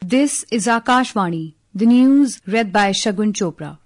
This is Akashvani, the news read by Shagun Chopra.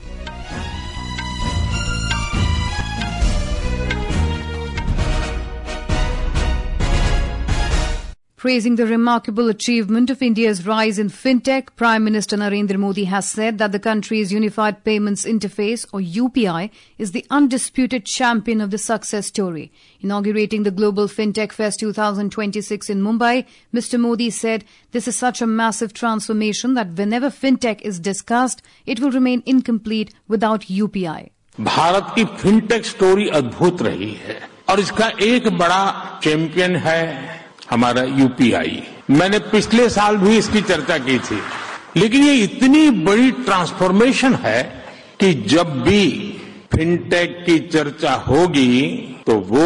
Praising the remarkable achievement of India's rise in fintech, Prime Minister Narendra Modi has said that the country's Unified Payments Interface, or UPI, is the undisputed champion of the success story. Inaugurating the Global Fintech Fest 2026 in Mumbai, Mr. Modi said, "This is such a massive transformation that whenever fintech is discussed, it will remain incomplete without UPI." Bharat की fintech story अद्भुत रही है और इसका एक बड़ा champion है हमारा यूपीआई। मैंने पिछले साल भी इसकी चर्चा की थी, लेकिन ये इतनी बड़ी ट्रांसफॉर्मेशन है कि जब भी फिनटेक की चर्चा होगी तो वो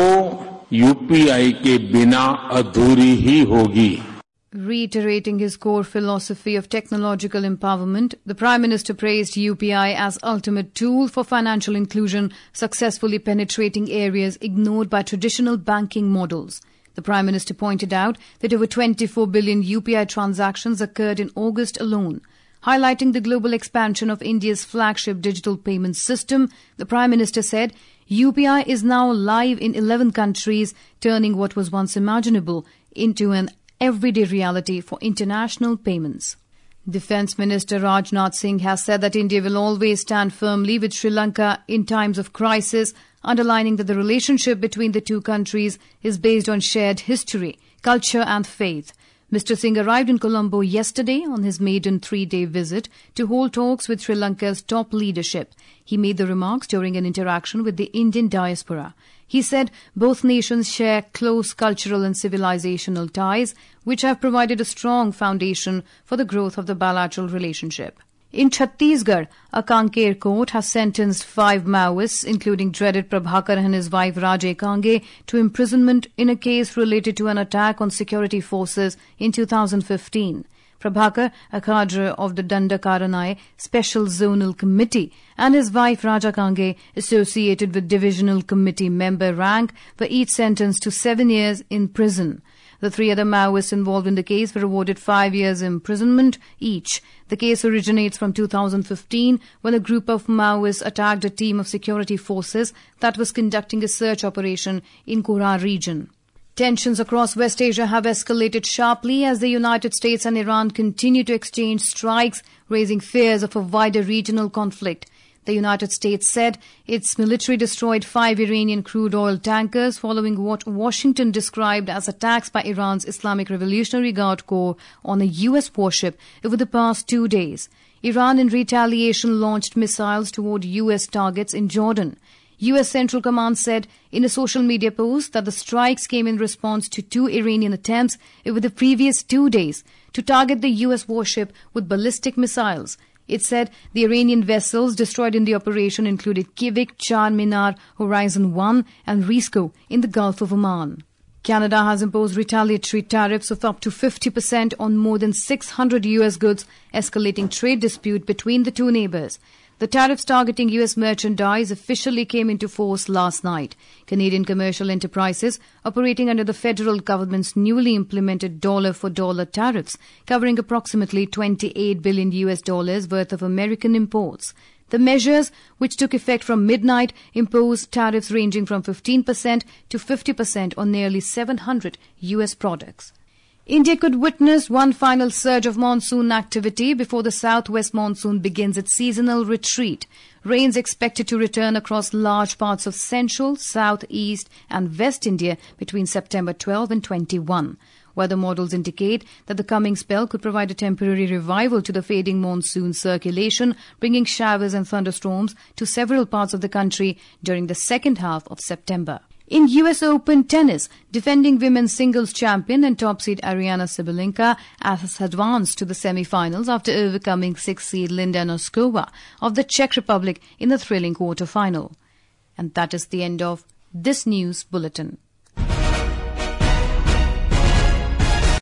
यूपीआई के बिना अधूरी ही होगी। Reiterating his core philosophy of technological empowerment, the Prime Minister praised UPI as ultimate tool for financial inclusion, successfully penetrating areas ignored by traditional banking models. The Prime Minister pointed out that over 24 billion UPI transactions occurred in August alone. Highlighting the global expansion of India's flagship digital payment system, the Prime Minister said, UPI is now live in 11 countries, turning what was once imaginable into an everyday reality for international payments. Defence Minister Rajnath Singh has said that India will always stand firmly with Sri Lanka in times of crisis, underlining that the relationship between the two countries is based on shared history, culture and faith. Mr. Singh arrived in Colombo yesterday on his maiden 3-day visit to hold talks with Sri Lanka's top leadership. He made the remarks during an interaction with the Indian diaspora. He said both nations share close cultural and civilizational ties, which have provided a strong foundation for the growth of the bilateral relationship. In Chhattisgarh, a Kanker court has sentenced 5 Maoists, including dreaded Prabhakar and his wife Rajay Kange, to imprisonment in a case related to an attack on security forces in 2015. Prabhakar, a cadre of the Dandakaranai Special Zonal Committee, and his wife Raja Kange, associated with Divisional Committee member rank, were each sentenced to 7 years in prison. The 3 other Maoists involved in the case were awarded 5 years imprisonment each. The case originates from 2015 when a group of Maoists attacked a team of security forces that was conducting a search operation in Kora region. Tensions across West Asia have escalated sharply as the United States and Iran continue to exchange strikes, raising fears of a wider regional conflict. The United States said its military destroyed 5 Iranian crude oil tankers following what Washington described as attacks by Iran's Islamic Revolutionary Guard Corps on a U.S. warship over the past 2 days. Iran, in retaliation, launched missiles toward U.S. targets in Jordan. U.S. Central Command said in a social media post that the strikes came in response to 2 Iranian attempts over the previous 2 days to target the U.S. warship with ballistic missiles. It said the Iranian vessels destroyed in the operation included Kivik, Char Minar, Horizon 1 and Risco in the Gulf of Oman. Canada has imposed retaliatory tariffs of up to 50% on more than 600 U.S. goods, escalating trade dispute between the two neighbors. The tariffs targeting U.S. merchandise officially came into force last night. Canadian commercial enterprises operating under the federal government's newly implemented dollar-for-dollar tariffs, covering approximately $28 billion worth of American imports. The measures, which took effect from midnight, imposed tariffs ranging from 15% to 50% on nearly 700 U.S. products. India could witness one final surge of monsoon activity before the southwest monsoon begins its seasonal retreat. Rains expected to return across large parts of central, southeast and west India between September 12 and 21. Weather models indicate that the coming spell could provide a temporary revival to the fading monsoon circulation, bringing showers and thunderstorms to several parts of the country during the second half of September. In US Open tennis, defending women's singles champion and top seed Ariana Sabalenka has advanced to the semi-finals after overcoming 6th seed Linda Noskova of the Czech Republic in the thrilling quarter-final. And that is the end of this news bulletin.